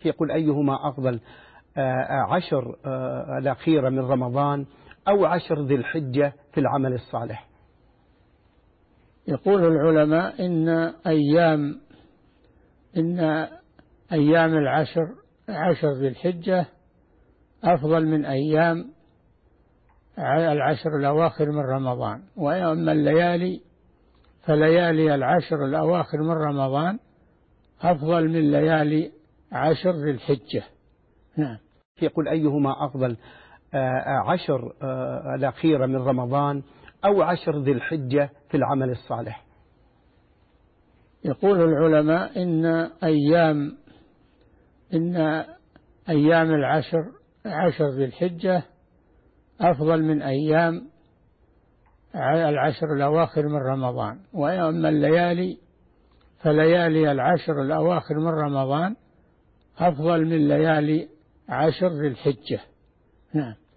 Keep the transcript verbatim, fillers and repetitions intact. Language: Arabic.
يقول أيهما أفضل، عشر الأخيرة من رمضان أو عشر ذي الحجة في العمل الصالح؟ يقول العلماء إن أيام إن أيام العشر عشر ذي الحجة أفضل من أيام العشر الأواخر من رمضان، وأما الليالي فليالي العشر الأواخر من رمضان أفضل من ليالي عشر ذي الحجة. نعم. يقول أيهما أفضل، عشر الأخيرة من رمضان أو عشر ذي الحجة في العمل الصالح؟ يقول العلماء إن أيام إن أيام العشر عشر ذي الحجة أفضل من أيام العشر الأواخر من رمضان، وأما الليالي فليالي العشر الأواخر من رمضان أفضل من ليالي عشر ذي الحجة. نعم.